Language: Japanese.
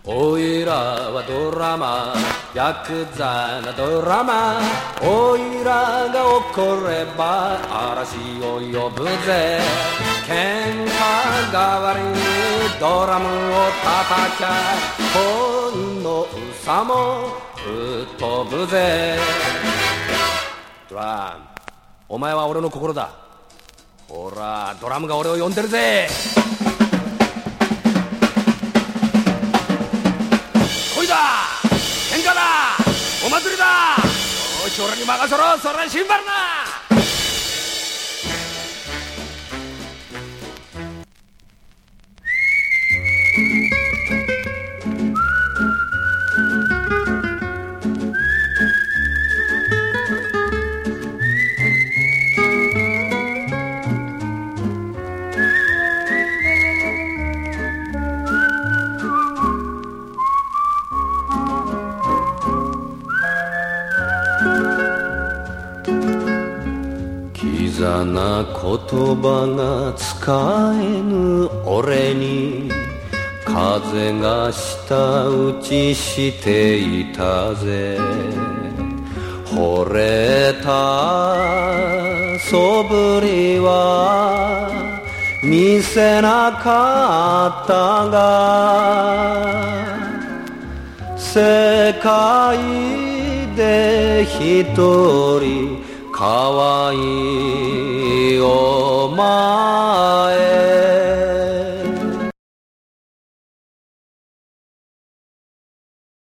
おいらはドラマヤクザなドラマおいらが怒れば嵐を呼ぶぜ喧嘩代わりにドラムを叩きゃ本の嘘も吹っ飛ぶぜドラムお前は俺の心だほらドラムが俺を呼んでるぜ恋だ喧嘩だお祭りだおい俺に任せろそれシンバルなキザな言葉が使えぬ俺に風が舌打ちしていたぜ惚れたそぶりは見せなかったが世界で一人可愛いお前